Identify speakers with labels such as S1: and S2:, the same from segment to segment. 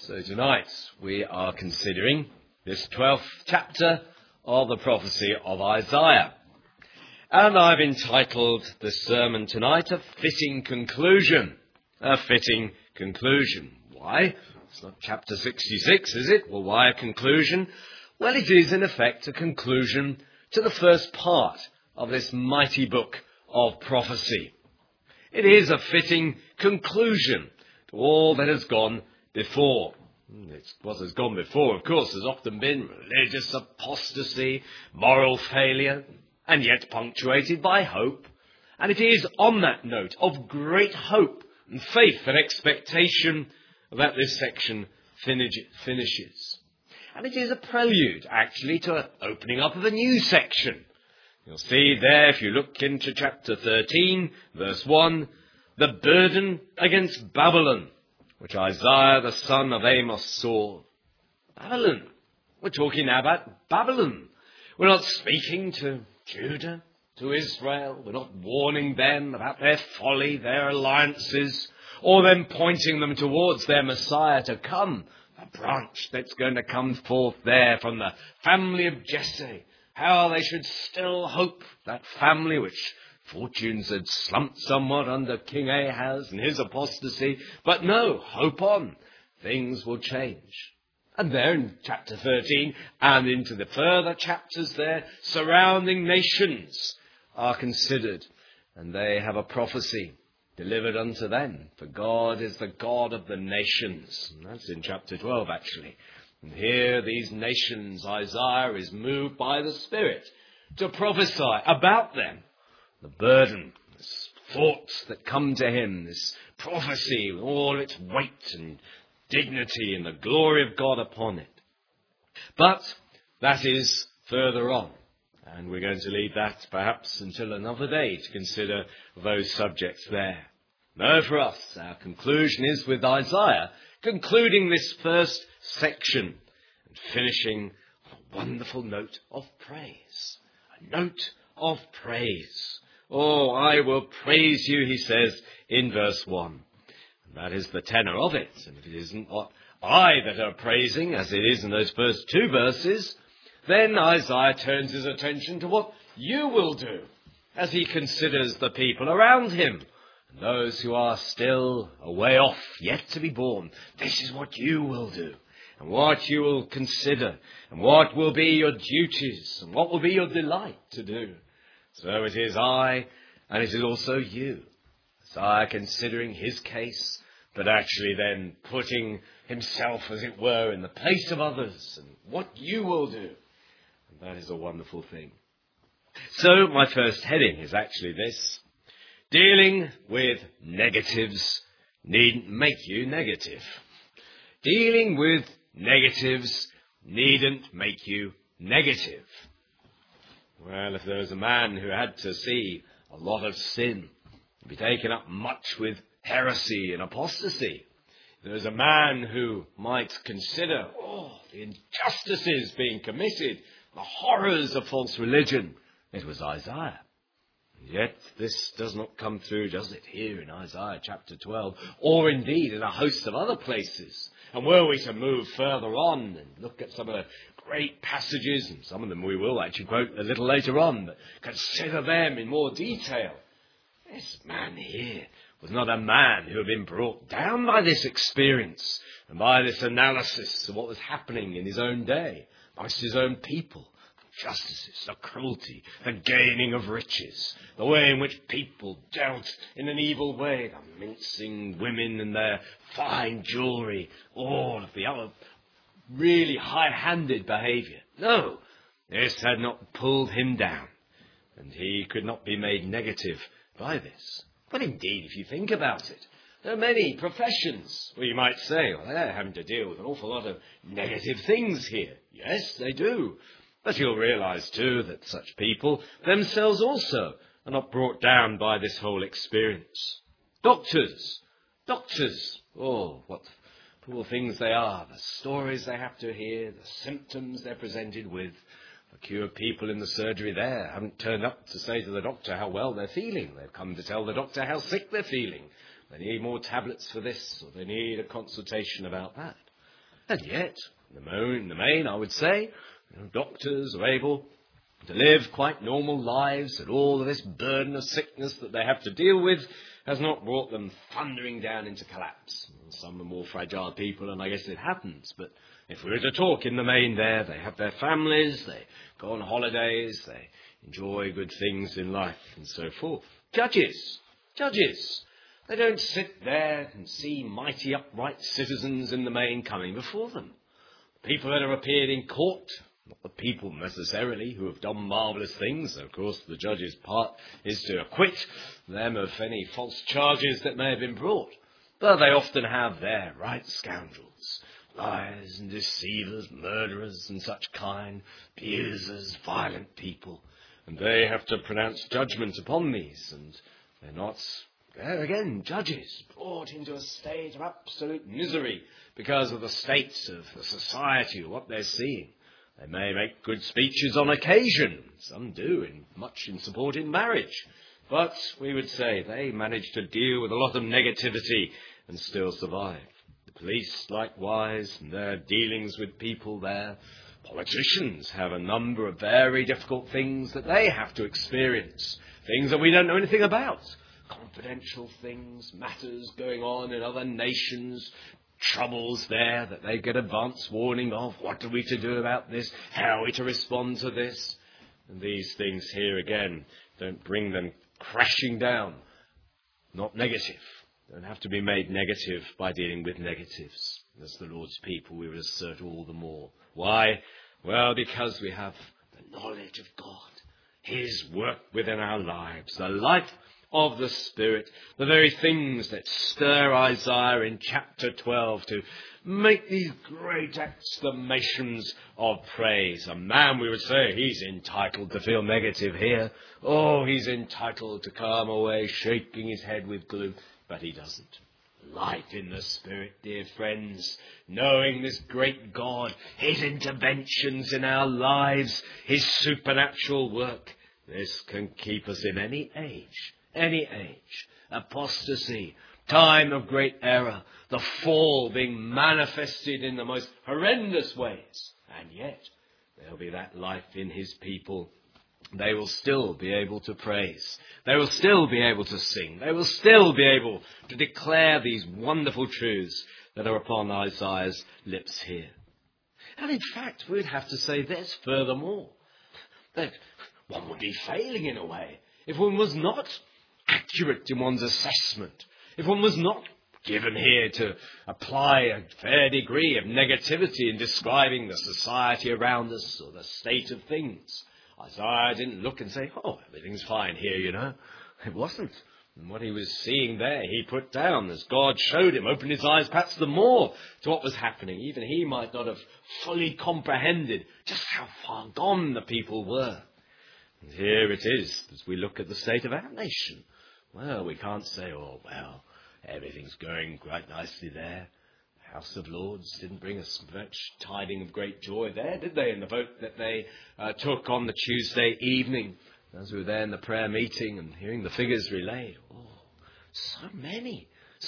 S1: So tonight we are considering this 12th chapter of the prophecy of Isaiah. And I've entitled the sermon tonight, A Fitting Conclusion. A Fitting Conclusion. Why? It's not chapter 66, is it? Well, why a conclusion? Well, it is in effect a conclusion to the first part of this mighty book of prophecy. It is a fitting conclusion to all that has gone before. What has gone before, of course, has often been religious apostasy, moral failure, and yet punctuated by hope. And it is on that note of great hope and faith and expectation that this section finishes. And it is a prelude, actually, to an opening up of a new section. You'll see there, if you look into chapter 13, verse 1, the burden against Babylon, which Isaiah the son of Amos saw. Babylon. We're talking now about Babylon. We're not speaking to Judah, to Israel. We're not warning them about their folly, their alliances, or them pointing them towards their Messiah to come, a branch that's going to come forth there from the family of Jesse. How they should still hope, that family which fortunes had slumped somewhat under King Ahaz and his apostasy. But no, hope on. Things will change. And there in chapter 13 and into the further chapters there, surrounding nations are considered. And they have a prophecy delivered unto them. For God is the God of the nations. And that's in chapter 12 actually. And here these nations, Isaiah is moved by the Spirit to prophesy about them. The burden, this thoughts that come to him, this prophecy with all its weight and dignity and the glory of God upon it. But that is further on. And we're going to leave that perhaps until another day to consider those subjects there. No, for us, our conclusion is with Isaiah, concluding this first section and finishing a wonderful note of praise. A note of praise. Oh, I will praise you, he says in verse 1. And that is the tenor of it. And if it isn't what I that are praising, as it is in those first two verses, then Isaiah turns his attention to what you will do as he considers the people around him. And those who are still a way off, yet to be born. This is what you will do. And what you will consider. And what will be your duties. And what will be your delight to do. So it is I, and it is also you. Isaiah considering his case, but actually then putting himself, as it were, in the place of others, and what you will do. And that is a wonderful thing. So my first heading is actually this. Dealing with negatives needn't make you negative. Dealing with negatives needn't make you negative. Well, if there was a man who had to see a lot of sin, be taken up much with heresy and apostasy, if there was a man who might consider, the injustices being committed, the horrors of false religion, it was Isaiah. And yet this does not come through, does it, here in Isaiah chapter 12, or indeed in a host of other places. And were we to move further on and look at some of the great passages, and some of them we will actually quote a little later on, but consider them in more detail. This man here was not a man who had been brought down by this experience and by this analysis of what was happening in his own day, amongst his own people. The injustices, the cruelty, the gaining of riches, the way in which people dealt in an evil way, the mincing women and their fine jewellery, all of the other really high-handed behaviour. No, this had not pulled him down, and he could not be made negative by this. But indeed, if you think about it, there are many professions where you might say, well, they're having to deal with an awful lot of negative things here. Yes, they do. But you'll realise too that such people themselves also are not brought down by this whole experience. Doctors, oh, what poor things they are, the stories they have to hear, the symptoms they're presented with. The cured people in the surgery there haven't turned up to say to the doctor how well they're feeling. They've come to tell the doctor how sick they're feeling. They need more tablets for this, or they need a consultation about that. And yet, in the main, I would say, doctors are able to live quite normal lives, and all of this burden of sickness that they have to deal with has not brought them thundering down into collapse. Some are more fragile people, and I guess it happens, but if we were to talk in the main there, they have their families, they go on holidays, they enjoy good things in life, and so forth. Judges, they don't sit there and see mighty upright citizens in the main coming before them. People that have appeared in court, not the people necessarily who have done marvellous things. Of course, the judge's part is to acquit them of any false charges that may have been brought. But they often have there right scoundrels, liars and deceivers, murderers and such kind, abusers, violent people. And they have to pronounce judgment upon these, and they're not, there again, judges brought into a state of absolute misery because of the state of the society or what they're seeing. They may make good speeches on occasion, some do, much in supporting marriage, but we would say they manage to deal with a lot of negativity and still survive. The police, likewise, and their dealings with people there. Politicians have a number of very difficult things that they have to experience, things that we don't know anything about. Confidential things, matters going on in other nations, troubles there that they get advance warning of. What are we to do about this? How are we to respond to this? And these things here again don't bring them crashing down. Not negative. Don't have to be made negative by dealing with negatives. As the Lord's people, we would assert all the more. Why? Well, because we have the knowledge of God, His work within our lives, the life of the Spirit, the very things that stir Isaiah in chapter 12 to make these great exclamations of praise. A man, we would say, he's entitled to feel negative here. Oh, he's entitled to come away shaking his head with gloom, but he doesn't. Life in the Spirit, dear friends, knowing this great God, His interventions in our lives, His supernatural work, this can keep us in any age, apostasy, time of great error, the fall being manifested in the most horrendous ways. And yet, there'll be that life in His people. They will still be able to praise. They will still be able to sing. They will still be able to declare these wonderful truths that are upon Isaiah's lips here. And in fact, we'd have to say this furthermore, that one would be failing in a way if one was not accurate in one's assessment, if one was not given here to apply a fair degree of negativity in describing the society around us or the state of things. Isaiah didn't look and say, oh, everything's fine here, you know. It wasn't. And what he was seeing there, he put down as God showed him, opened his eyes perhaps the more to what was happening. Even he might not have fully comprehended just how far gone the people were. And here it is, as we look at the state of our nation. Well, we can't say, oh, well, everything's going quite nicely there. House of Lords didn't bring us much tiding of great joy there, did they, in the vote that they took on the Tuesday evening, as we were there in the prayer meeting and hearing the figures relayed. Oh, so many.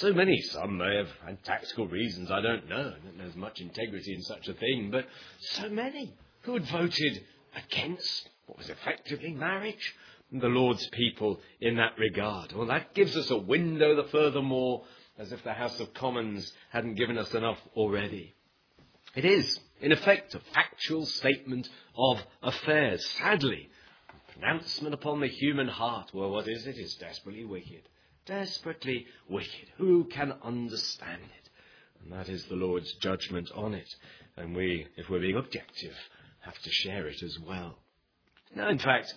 S1: Some may have had tactical reasons, I don't know. I don't think there's much integrity in such a thing, but so many who had voted against what was effectively marriage, and the Lord's people in that regard. Well, that gives us a window the furthermore, as if the House of Commons hadn't given us enough already. It is, in effect, a factual statement of affairs. Sadly, a pronouncement upon the human heart. Well, what is it? It's desperately wicked. Desperately wicked. Who can understand it? And that is the Lord's judgment on it. And we, if we're being objective, have to share it as well. Now, in fact,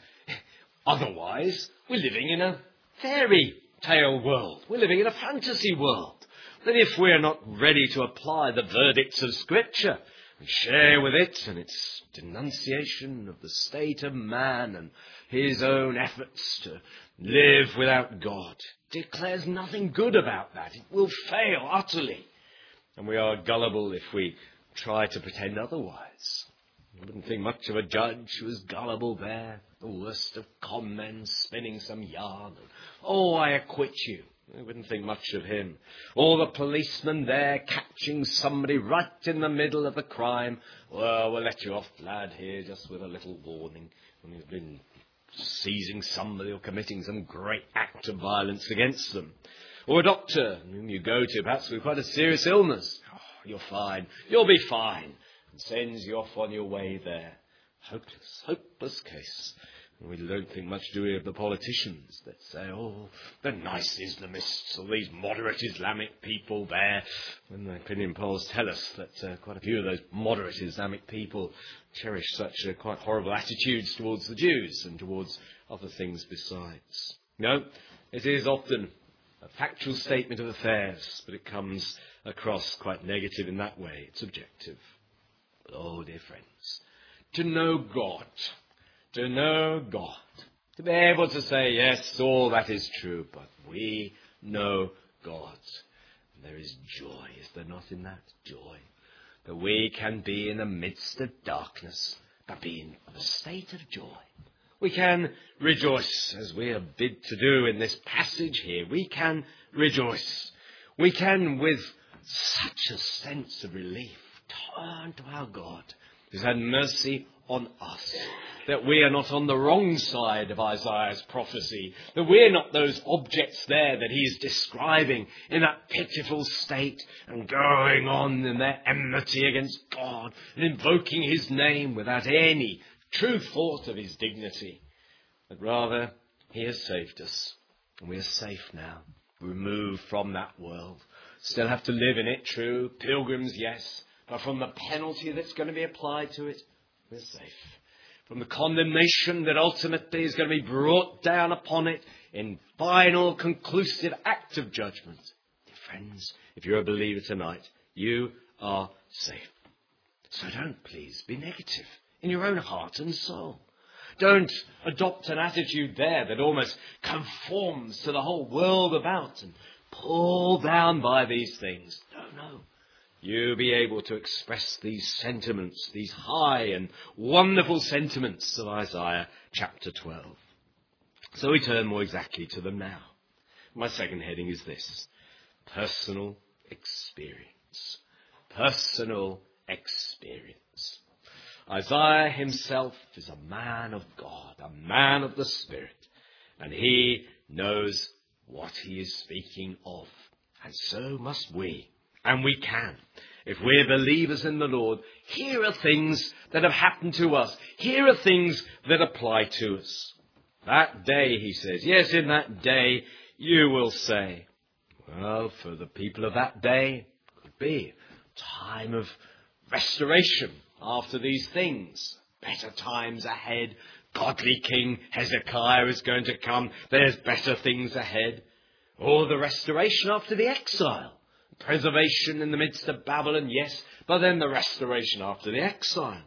S1: otherwise, we're living in a fairy tale world. We're living in a fantasy world. That if we're not ready to apply the verdicts of Scripture and share with it and its denunciation of the state of man and his own efforts to live without God, declares nothing good about that. It will fail utterly. And we are gullible if we try to pretend otherwise. I wouldn't think much of a judge who was gullible there, the worst of con men spinning some yarn. Oh, I acquit you. They wouldn't think much of him. Or the policeman there catching somebody right in the middle of a crime. Well, we'll let you off, lad, here, just with a little warning. When you've been seizing somebody or committing some great act of violence against them. Or a doctor whom you go to, perhaps with quite a serious illness. Oh, you're fine. You'll be fine. And sends you off on your way there. Hopeless, hopeless case. And we don't think much, do we, of the politicians that say, oh, the nice Islamists, or these moderate Islamic people there. When the opinion polls tell us that quite a few of those moderate Islamic people cherish such quite horrible attitudes towards the Jews and towards other things besides. No, it is often a factual statement of affairs, but it comes across quite negative in that way. It's objective. But, oh, dear friends, to know God, to be able to say, yes, all that is true, but we know God. And there is joy, is there not, in that? Joy. That we can be in the midst of darkness, but be in a state of joy. We can rejoice, as we are bid to do in this passage here. We can rejoice. We can, with such a sense of relief, turn to our God, who's had mercy on us, that we are not on the wrong side of Isaiah's prophecy, that we're not those objects there that he is describing in that pitiful state and going on in their enmity against God and invoking his name without any true thought of his dignity. But rather, he has saved us, and we are safe now, removed from that world. Still have to live in it, true, pilgrims, yes, but from the penalty that's going to be applied to it, we're safe. From the condemnation that ultimately is going to be brought down upon it in final, conclusive act of judgment. Dear friends, if you're a believer tonight, you are safe. So don't, please, be negative in your own heart and soul. Don't adopt an attitude there that almost conforms to the whole world about and pulled down by these things. No. You be able to express these sentiments, these high and wonderful sentiments of Isaiah chapter 12. So we turn more exactly to them now. My second heading is this: personal experience. Personal experience. Isaiah himself is a man of God, a man of the Spirit, and he knows what he is speaking of. And so must we. And we can. If we're believers in the Lord, here are things that have happened to us. Here are things that apply to us. That day, he says, yes, in that day you will say. Well, for the people of that day, it could be a time of restoration after these things. Better times ahead. Godly King Hezekiah is going to come. There's better things ahead. Or the restoration after the exile. Preservation in the midst of Babylon, yes, but then the restoration after the exile.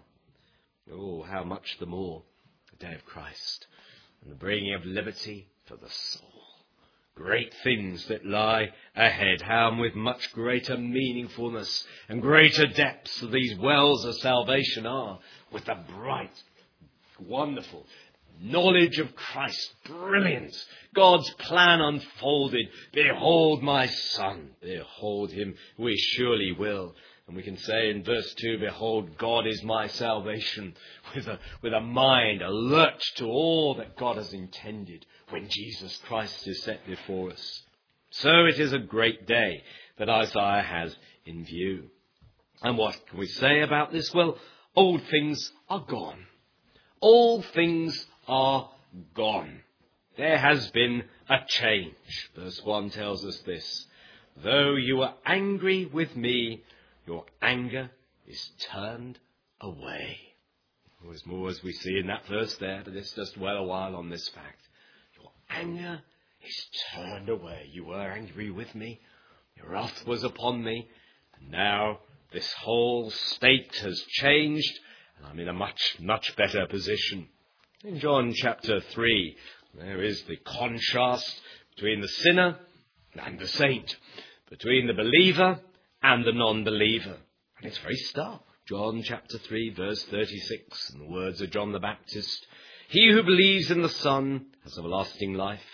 S1: Oh, how much the more the day of Christ and the bringing of liberty for the soul. Great things that lie ahead. How with much greater meaningfulness and greater depths these wells of salvation are, with the bright, wonderful knowledge of Christ, brilliant, God's plan unfolded. Behold my Son, behold him, we surely will. And we can say in verse 2, behold, God is my salvation, with a mind alert to all that God has intended when Jesus Christ is set before us. So it is a great day that Isaiah has in view. And what can we say about this? Well, old things are gone. All things are gone. There has been a change. Verse 1 tells us this. Though you are angry with me, your anger is turned away. There's more as we see in that verse there, but let's just dwell a while on this fact. Your anger is turned away. You were angry with me. Your wrath was upon me. And now this whole state has changed, and I'm in a much, much better position. In John chapter 3, there is the contrast between the sinner and the saint, between the believer and the non-believer. And it's very stark. John chapter 3, verse 36, in the words of John the Baptist, he who believes in the Son has everlasting life,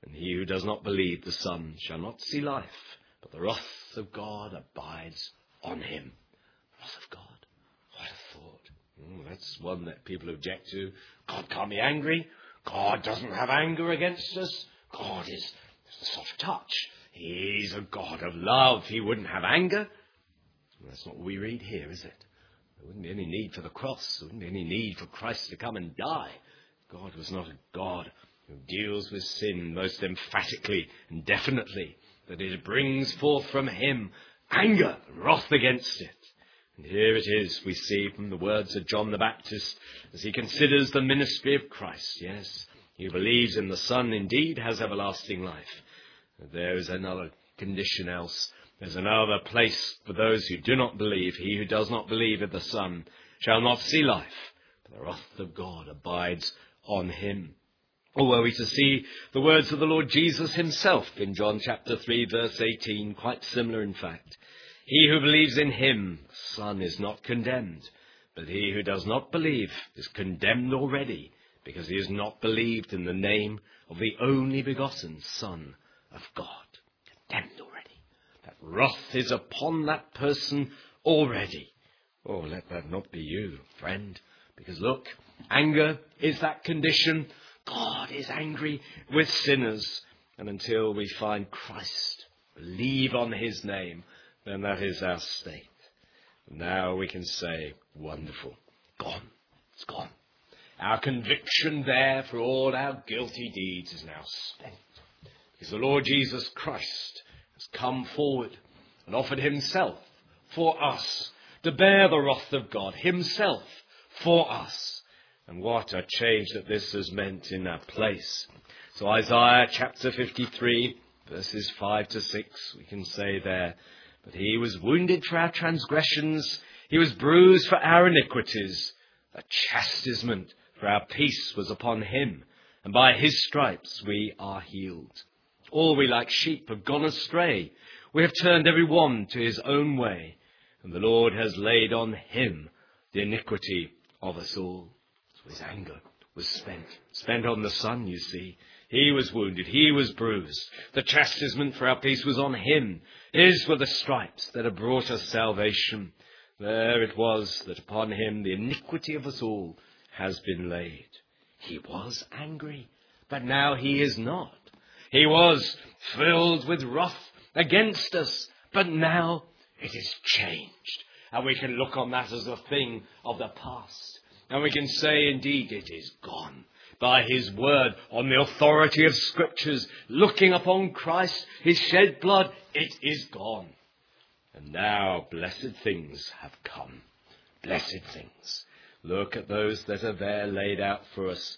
S1: And he who does not believe the Son shall not see life, but the wrath of God abides on him. Wrath of God. What a thought. That's one that people object to. God can't be angry. God doesn't have anger against us. God is a soft touch. He's a God of love. He wouldn't have anger. Well, that's not what we read here, is it? There wouldn't be any need for the cross. There wouldn't be any need for Christ to come and die. God was not a God who deals with sin most emphatically and definitely, that it brings forth from him anger and wrath against it. And here it is, we see from the words of John the Baptist, as he considers the ministry of Christ. Yes, he believes in the Son indeed has everlasting life. There is another condition else. There's another place for those who do not believe. He who does not believe in the Son shall not see life, but the wrath of God abides on him. Or were we to see the words of the Lord Jesus himself in John chapter 3, verse 18, quite similar in fact. He who believes in him, the Son, is not condemned, but he who does not believe is condemned already, because he has not believed in the name of the only begotten Son of God. Condemned already. That wrath is upon that person already. Oh, let that not be you, friend, because look, anger is that condition. God is angry with sinners, and until we find Christ, believe on his name, then that is our state. Now we can say, wonderful, gone, it's gone. Our conviction there for all our guilty deeds is now spent, because the Lord Jesus Christ has come forward and offered himself for us to bear the wrath of God, himself for us. And what a change that this has meant in our place. So Isaiah chapter 53, verses 5 to 6, we can say there, but he was wounded for our transgressions, he was bruised for our iniquities. The chastisement for our peace was upon him, and by his stripes we are healed. All we like sheep have gone astray. We have turned every one to his own way, and the Lord has laid on him the iniquity of us all. So his anger was spent on the Son, you see. He was wounded, he was bruised. The chastisement for our peace was on him. His were the stripes that have brought us salvation. There it was that upon him the iniquity of us all has been laid. He was angry, but now he is not. He was filled with wrath against us, but now it is changed. And we can look on that as a thing of the past. And we can say, indeed, it is gone. By his word, on the authority of Scriptures, looking upon Christ, his shed blood, it is gone. And now blessed things have come. Blessed things. Look at those that are there laid out for us.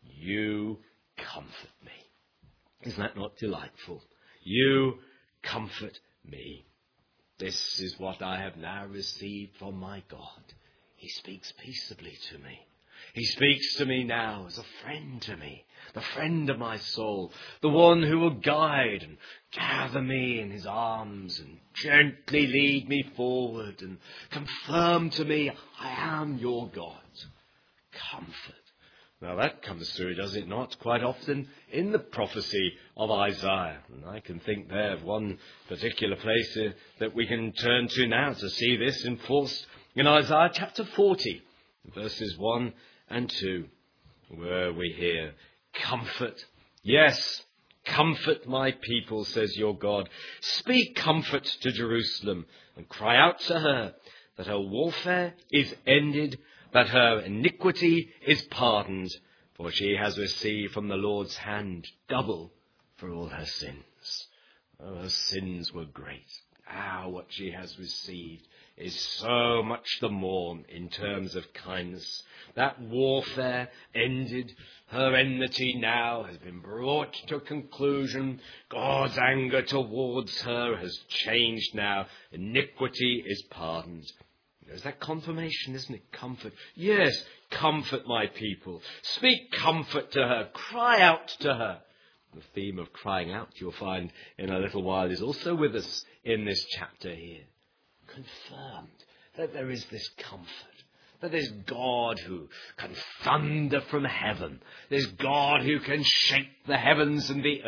S1: You comfort me. Isn't that not delightful? You comfort me. This is what I have now received from my God. He speaks peaceably to me. He speaks to me now as a friend to me, the friend of my soul, the one who will guide and gather me in his arms and gently lead me forward and confirm to me, I am your God. Comfort. Now that comes through, does it not, quite often in the prophecy of Isaiah. And I can think there of one particular place that we can turn to now to see this enforced in Isaiah chapter 40, verses 1 and 2, where we hear, comfort, yes, comfort my people, says your God. Speak comfort to Jerusalem and cry out to her that her warfare is ended, that her iniquity is pardoned, for she has received from the Lord's hand double for all her sins. Oh, her sins were great. What she has received is so much the more in terms of kindness. That warfare ended. Her enmity now has been brought to a conclusion. God's anger towards her has changed now. Iniquity is pardoned. There's that confirmation, isn't it? Comfort. Yes, comfort my people. Speak comfort to her. Cry out to her. The theme of crying out, you'll find in a little while, is also with us in this chapter here. Confirmed that there is this comfort, that there's God who can thunder from heaven. There's God who can shake the heavens and the earth.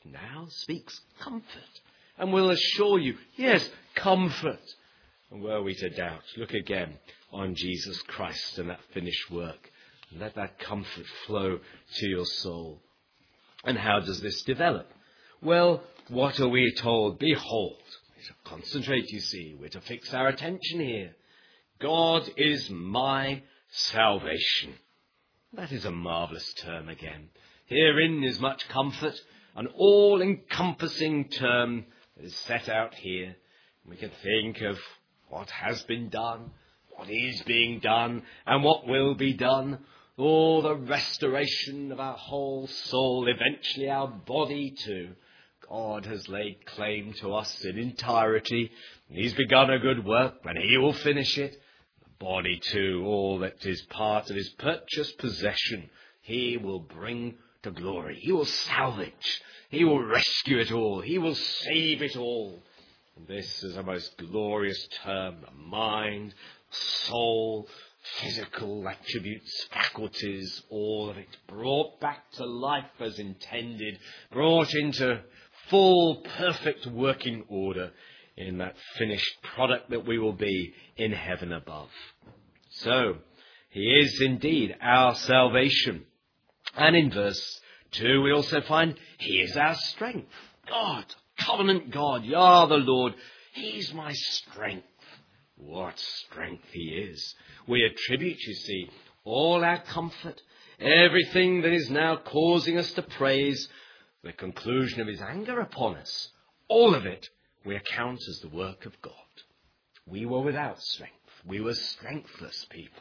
S1: now speaks comfort and will assure you, yes, comfort. And were we to doubt, look again on Jesus Christ and that finished work. And let that comfort flow to your soul. And how does this develop? Well, what are we told? Behold. We're to concentrate, you see. We're to fix our attention here. God is my salvation. That is a marvellous term again. Herein is much comfort, an all-encompassing term that is set out here. We can think of what has been done, what is being done, and what will be done. Oh, the restoration of our whole soul, eventually our body too. God has laid claim to us in entirety. He's begun a good work, and he will finish it. The body too, all that is part of his purchased possession, he will bring to glory. He will salvage. He will rescue it all. He will save it all. And this is a most glorious term. The mind, soul, physical attributes, faculties, all of it brought back to life as intended, brought into full, perfect working order in that finished product that we will be in heaven above. So, he is indeed our salvation. And in verse 2 we also find he is our strength. God, covenant God, Yah the Lord, he's my strength. What strength he is. We attribute, you see, all our comfort, everything that is now causing us to praise, the conclusion of his anger upon us, all of it we account as the work of God. We were without strength. We were strengthless people.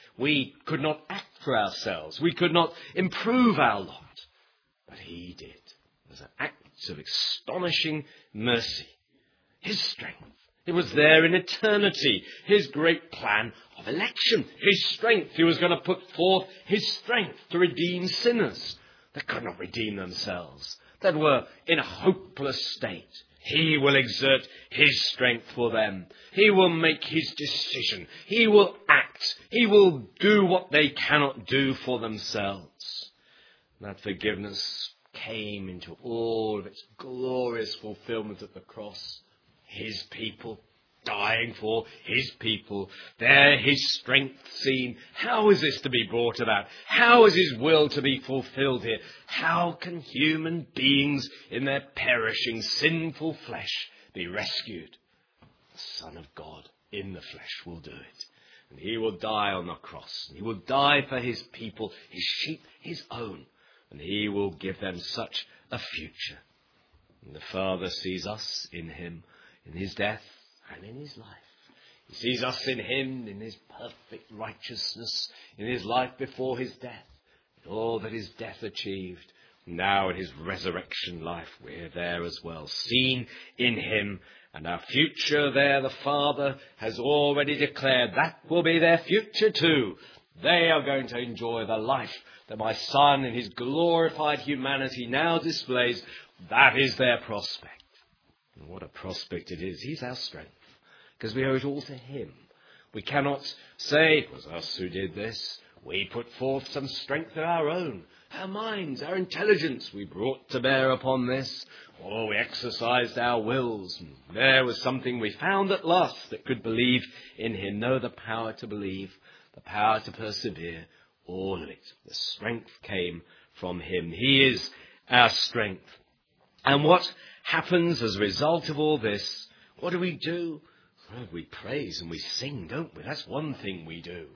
S1: We could not act for ourselves. We could not improve our lot. But he did. It was an act of astonishing mercy. His strength. It was there in eternity. His great plan of election. His strength. He was going to put forth his strength to redeem sinners that could not redeem themselves, that were in a hopeless state. He will exert his strength for them. He will make his decision. He will act. He will do what they cannot do for themselves. That forgiveness came into all of its glorious fulfillment at the cross. His people, dying for his people, there his strength seen. How is this to be brought about? How is his will to be fulfilled here? How can human beings in their perishing sinful flesh be rescued? The Son of God in the flesh will do it. And he will die on the cross. He will die for his people, his sheep, his own. And he will give them such a future. And the Father sees us in him, in his death and in his life. He sees us in him, in his perfect righteousness, in his life before his death, in all that his death achieved. Now in his resurrection life, we're there as well, seen in him, and our future there the Father has already declared that will be their future too. They are going to enjoy the life that my Son in his glorified humanity now displays. That is their prospect. And what a prospect it is. He's our strength, because we owe it all to him. We cannot say, it was us who did this. We put forth some strength of our own. Our minds, our intelligence, we brought to bear upon this. Or we exercised our wills. And there was something we found at last that could believe in him. No, the power to believe, the power to persevere, all of it. The strength came from him. He is our strength. And what happens as a result of all this? What do? Well, we praise and we sing, don't we? That's one thing we do.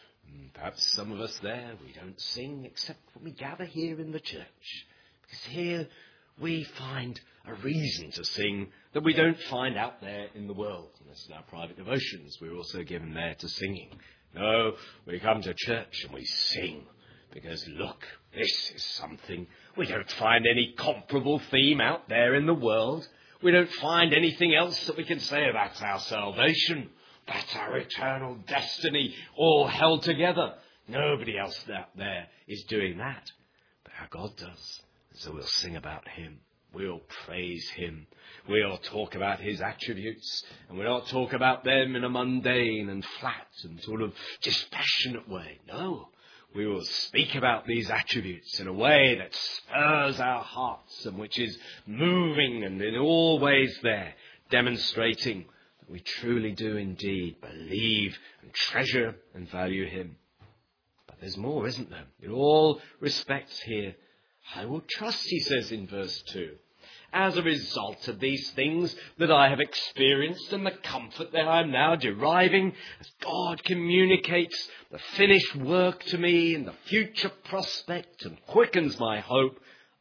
S1: Perhaps some of us there, we don't sing except when we gather here in the church. Because here we find a reason to sing that we don't find out there in the world. And this is our private devotions. We're also given there to singing. No, we come to church and we sing. Because look, this is something. We don't find any comparable theme out there in the world. We don't find anything else that we can say about our salvation. That's our eternal destiny, all held together. Nobody else out there is doing that. But our God does. So we'll sing about him. We'll praise him. We'll talk about his attributes. And we'll not talk about them in a mundane and flat and sort of dispassionate way. No. we will speak about these attributes in a way that spurs our hearts and which is moving and in all ways there, demonstrating that we truly do indeed believe and treasure and value him. But there's more, isn't there? In all respects here, I will trust, he says in verse 2. As a result of these things that I have experienced and the comfort that I am now deriving, as God communicates the finished work to me and the future prospect and quickens my hope,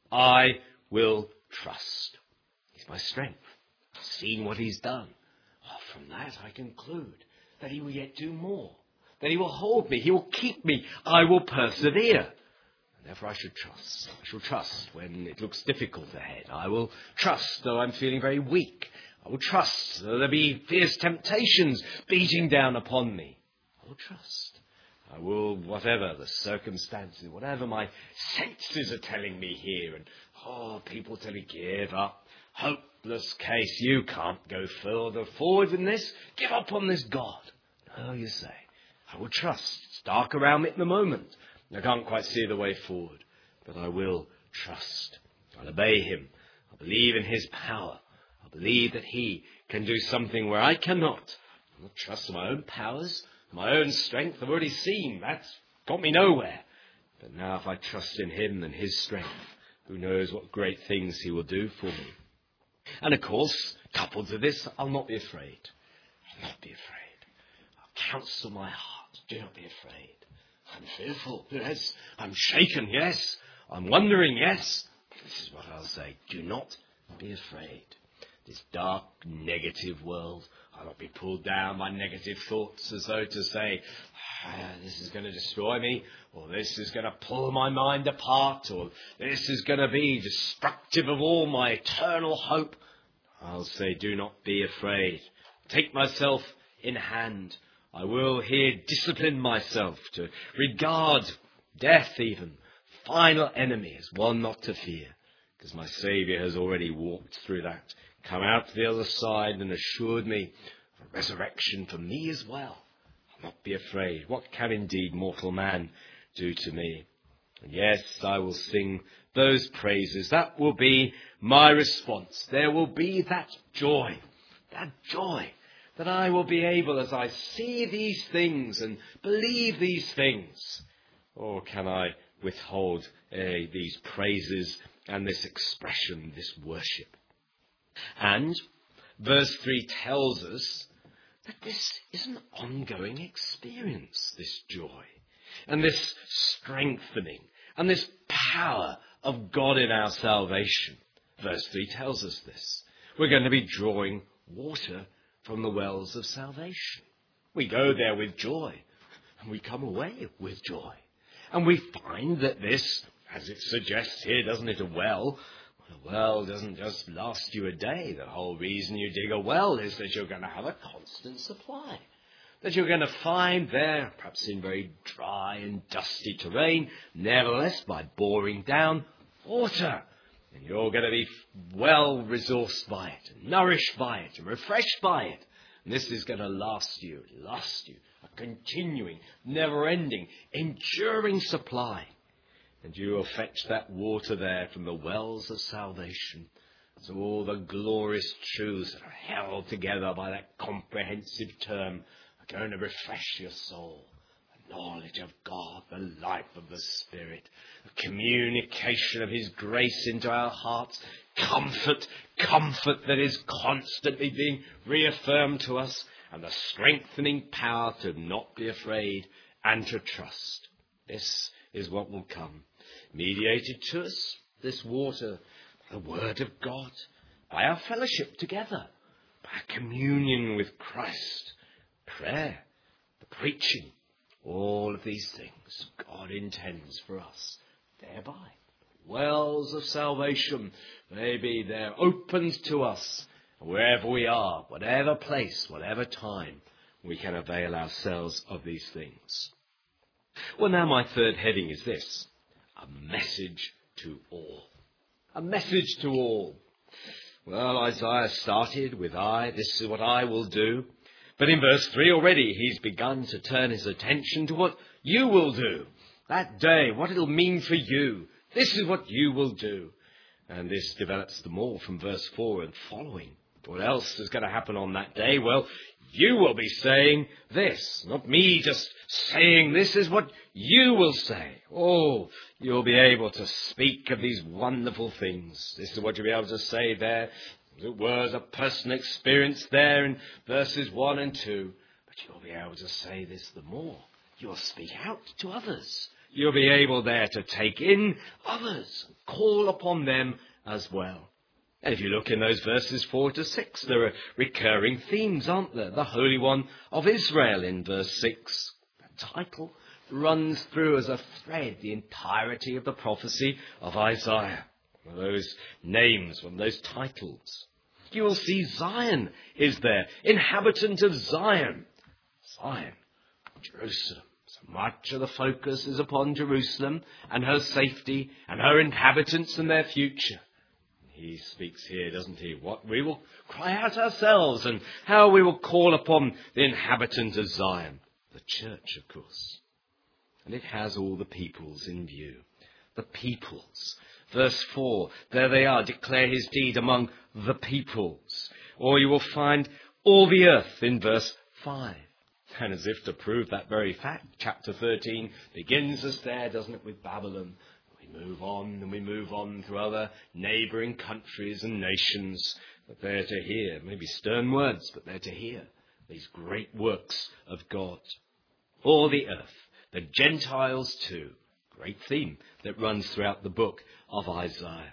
S1: I will trust. He's my strength. I've seen what he's done. From that I conclude that he will yet do more, that he will hold me, he will keep me, I will persevere. Therefore I should trust. I shall trust when it looks difficult ahead. I will trust though I'm feeling very weak. I will trust though there be fierce temptations beating down upon me. I will trust. I will, whatever the circumstances, whatever my senses are telling me here, and people tell me, give up. Hopeless case. You can't go further forward than this. Give up on this God. No, you say. I will trust. It's dark around me at the moment. I can't quite see the way forward, but I will trust. I'll obey him. I believe in his power. I believe that he can do something where I cannot. I'll not trust in my own powers, my own strength. I've already seen that's got me nowhere. But now if I trust in him and his strength, who knows what great things he will do for me. And of course, coupled to this, I'll not be afraid. I'll not be afraid. I'll counsel my heart. Do not be afraid. I'm fearful, yes. I'm shaken, yes. I'm wondering, yes. This is what I'll say. Do not be afraid. This dark, negative world, I'll not be pulled down by negative thoughts as though to say, this is going to destroy me, or this is going to pull my mind apart, or this is going to be destructive of all my eternal hope. I'll say, do not be afraid. Take myself in hand. I will here discipline myself to regard death even, final enemy, as one not to fear, because my Saviour has already walked through that, come out to the other side and assured me of a resurrection for me as well. I'll not be afraid. What can indeed mortal man do to me? And yes, I will sing those praises. That will be my response. There will be that joy that I will be able, as I see these things and believe these things. Or can I withhold these praises and this expression, this worship? And verse 3 tells us that this is an ongoing experience, this joy and this strengthening and this power of God in our salvation. Verse 3 tells us this. We're going to be drawing water from the wells of salvation. We go there with joy, and we come away with joy. And we find that this, as it suggests here, doesn't it, a well doesn't just last you a day. The whole reason you dig a well is that you're going to have a constant supply. That you're going to find there, perhaps in very dry and dusty terrain, nevertheless, by boring down, water. And you're going to be well resourced by it, and nourished by it, and refreshed by it. And this is going to last you, a continuing, never-ending, enduring supply. And you will fetch that water there from the wells of salvation. So all the glorious truths that are held together by that comprehensive term are going to refresh your soul. Knowledge of God, the life of the Spirit, the communication of his grace into our hearts, comfort that is constantly being reaffirmed to us, and the strengthening power to not be afraid and to trust. This is what will come. Mediated to us, this water, the Word of God, by our fellowship together, by our communion with Christ, prayer, the preaching, all of these things God intends for us thereby. Wells of salvation may be there, opened to us wherever we are, whatever place, whatever time, we can avail ourselves of these things. Well, now my third heading is this: a message to all. A message to all. Well, Isaiah started with this is what I will do. But in verse 3 already he's begun to turn his attention to what you will do. that day, what it'll mean for you. This is what you will do. And this develops the more from verse 4 and following. What else is going to happen on that day? Well, you will be saying this, not me just saying this is what you will say. Oh, you'll be able to speak of these wonderful things. This is what you'll be able to say there. It was a personal experience there in verses 1 and 2. But you'll be able to say this the more. You'll speak out to others. You'll be able there to take in others, call upon them as well. And if you look in those verses 4 to 6, there are recurring themes, aren't there? The Holy One of Israel in verse 6. The title runs through as a thread the entirety of the prophecy of Isaiah. One of those names, one of those titles. You will see Zion is there, inhabitant of Zion. Zion, Jerusalem. So much of the focus is upon Jerusalem and her safety and her inhabitants and their future. He speaks here, doesn't he, what we will cry out ourselves and how we will call upon the inhabitant of Zion, the church, of course. And it has all the peoples in view. The peoples. Verse 4, there they are, declare his deed among the peoples. Or you will find all the earth in verse 5. And as if to prove that very fact, chapter 13 begins us there, doesn't it, with Babylon. We move on and we move on through other neighbouring countries and nations that they're to hear, maybe stern words, but they're to hear these great works of God. All the earth, the Gentiles too. Great theme that runs throughout the book of Isaiah.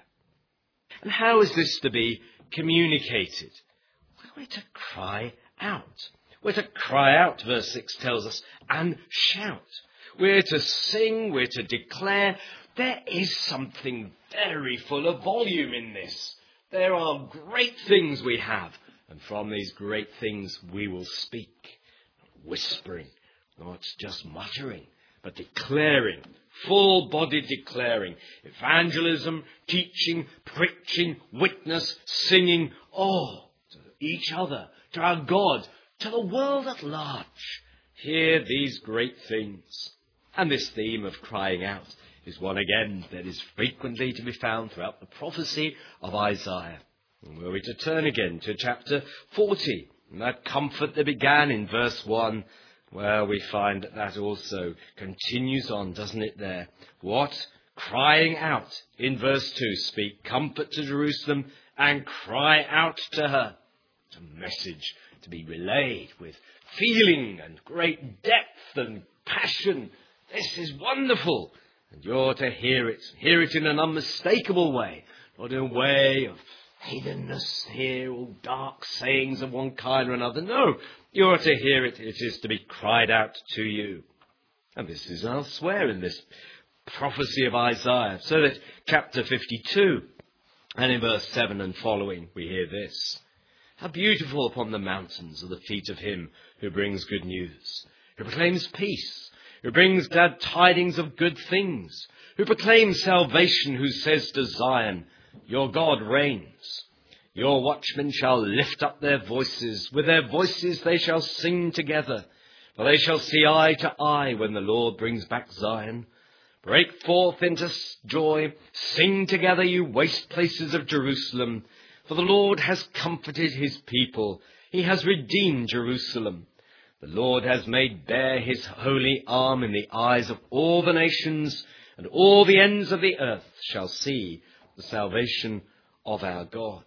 S1: And how is this to be communicated? Well, we're to cry out. We're to cry out, verse 6 tells us, and shout. We're to sing, we're to declare. There is something very full of volume in this. There are great things we have, and from these great things we will speak. Not whispering, not just muttering, but declaring, full-bodied declaring. Evangelism, teaching, preaching, witness, singing, all to each other, to our God, to the world at large. Hear these great things. And this theme of crying out is one again that is frequently to be found throughout the prophecy of Isaiah. And were we to turn again to chapter 40, and that comfort that began in verse 1, well, we find that also continues on, doesn't it there? What? Crying out in verse 2, speak comfort to Jerusalem and cry out to her. It's a message to be relayed with feeling and great depth and passion. This is wonderful. And you're to hear it in an unmistakable way, not in a way of hiddenness here, all dark sayings of one kind or another. No, you're to hear it. It is to be cried out to you. And this is elsewhere in this prophecy of Isaiah. So that chapter 52, and in verse 7 and following, we hear this. How beautiful upon the mountains are the feet of him who brings good news, who proclaims peace, who brings glad tidings of good things, who proclaims salvation, who says to Zion, your God reigns. Your watchmen shall lift up their voices. With their voices they shall sing together. For they shall see eye to eye when the Lord brings back Zion. Break forth into joy. Sing together, you waste places of Jerusalem. For the Lord has comforted his people. He has redeemed Jerusalem. The Lord has made bare his holy arm in the eyes of all the nations, and all the ends of the earth shall see the salvation of our God.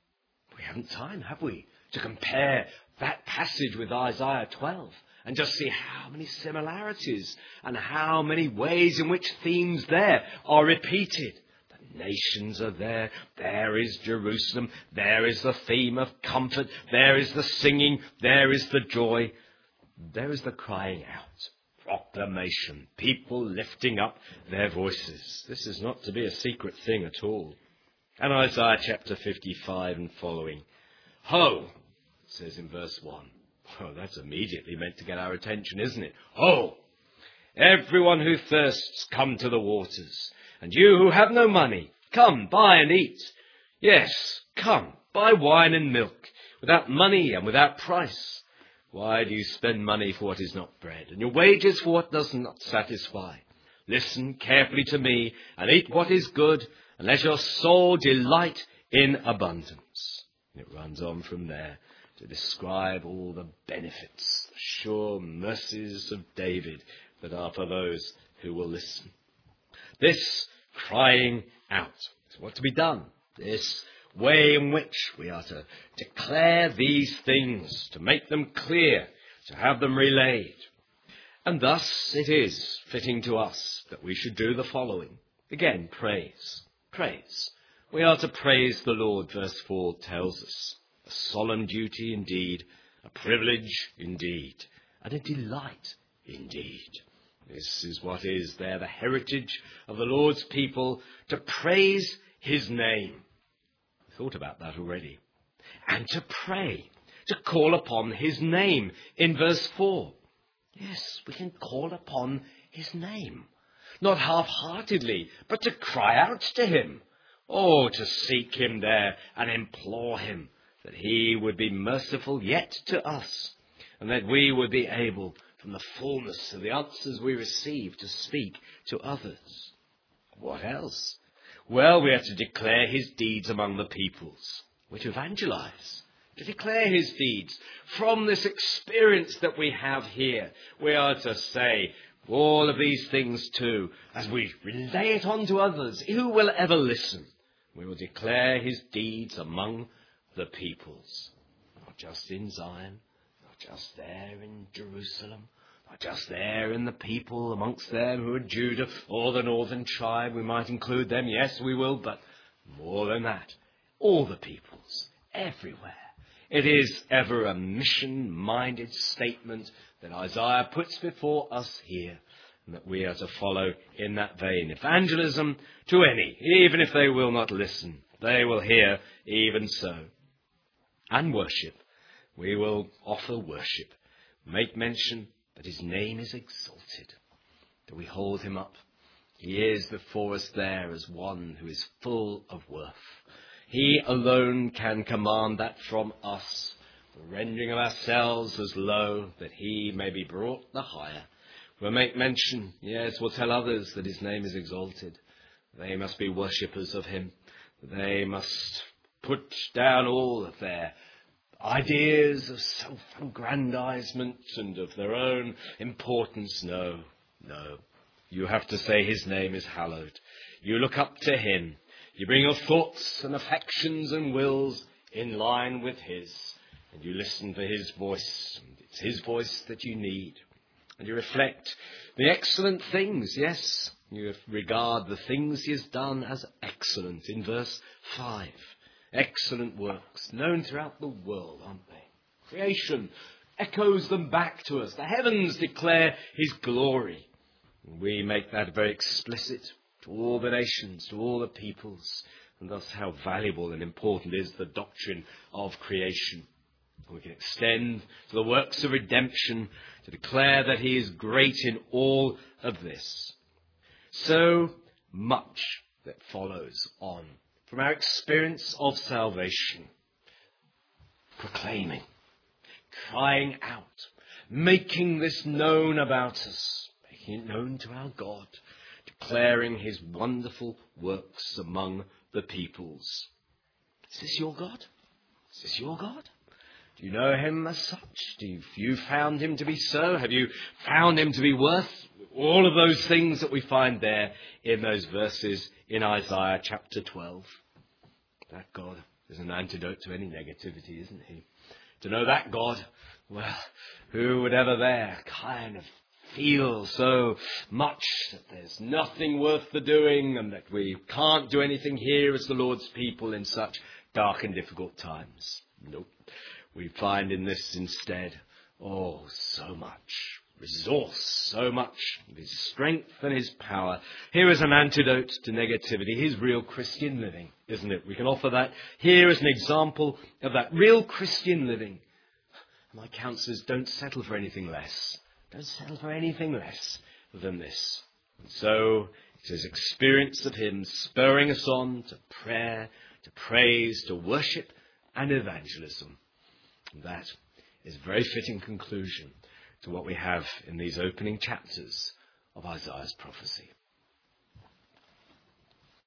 S1: We haven't time, have we, to compare that passage with Isaiah 12 and just see how many similarities and how many ways in which themes there are repeated. The nations are there. There is Jerusalem. There is the theme of comfort. There is the singing. There is the joy. There is the crying out. Proclamation. People lifting up their voices. This is not to be a secret thing at all. And Isaiah chapter 55 and following. Ho, it says in verse 1. Oh, that's immediately meant to get our attention, isn't it? Ho, everyone who thirsts, come to the waters. And you who have no money, come, buy and eat. Yes, come, buy wine and milk, without money and without price. Why do you spend money for what is not bread, and your wages for what does not satisfy? Listen carefully to me, and eat what is good, and let your soul delight in abundance. And it runs on from there to describe all the benefits, the sure mercies of David that are for those who will listen. This crying out is what to be done. This way in which we are to declare these things, to make them clear, to have them relayed. And thus it is fitting to us that we should do the following. Again, praise. Praise. We are to praise the Lord, verse 4 tells us. A solemn duty indeed, a privilege indeed, and a delight indeed. This is what is there the heritage of the Lord's people, to praise his name. I thought about that already. And to pray, to call upon his name in verse 4. Yes, we can call upon his name, not half-heartedly, but to cry out to him. Oh, to seek him there and implore him that he would be merciful yet to us, and that we would be able, from the fullness of the answers we receive, to speak to others. What else? Well, we are to declare his deeds among the peoples. We're to evangelize, to declare his deeds. From this experience that we have here, we are to say all of these things too, as we relay it on to others. Who will ever listen? We will declare his deeds among the peoples, not just in Zion, not just there in Jerusalem, not just there in the people amongst them who are Judah or the northern tribe. We might include them, yes, we will, but more than that, all the peoples, everywhere. It is ever a mission-minded statement that Isaiah puts before us here, and that we are to follow in that vein. Evangelism to any, even if they will not listen, they will hear even so. And worship. We will offer worship. Make mention that his name is exalted. Do we hold him up? He is before us there as one who is full of worth. He alone can command that from us, the rendering of ourselves as low, that he may be brought the higher. We'll make mention, yes, we'll tell others that his name is exalted. They must be worshippers of him. They must put down all of their ideas of self-aggrandizement and of their own importance. No. You have to say his name is hallowed. You look up to him. You bring your thoughts and affections and wills in line with his. And you listen for his voice. And it's his voice that you need. And you reflect the excellent things, yes. You regard the things he has done as excellent in verse 5. Excellent works, known throughout the world, aren't they? Creation echoes them back to us. The heavens declare his glory. And we make that very explicit to all the nations, to all the peoples. And thus how valuable and important is the doctrine of creation. We can extend to the works of redemption to declare that he is great in all of this. So much that follows on from our experience of salvation. Proclaiming, crying out, making this known about us, making it known to our God, declaring his wonderful works among the peoples. Is this your God? Is this your God? Do you know him as such? Have you found him to be so? Have you found him to be worth all of those things that we find there in those verses in Isaiah chapter 12? That God is an antidote to any negativity, isn't he? To know that God, well, who would ever there kind of feel so much that there's nothing worth the doing and that we can't do anything here as the Lord's people in such dark and difficult times? Nope. We find in this instead, oh, so much resource, so much of his strength and his power. Here is an antidote to negativity, his real Christian living, isn't it? We can offer that here as an example of that real Christian living. My counsellors, don't settle for anything less. Don't settle for anything less than this. And so it is experience of him spurring us on to prayer, to praise, to worship and evangelism. And that is a very fitting conclusion to what we have in these opening chapters of Isaiah's prophecy.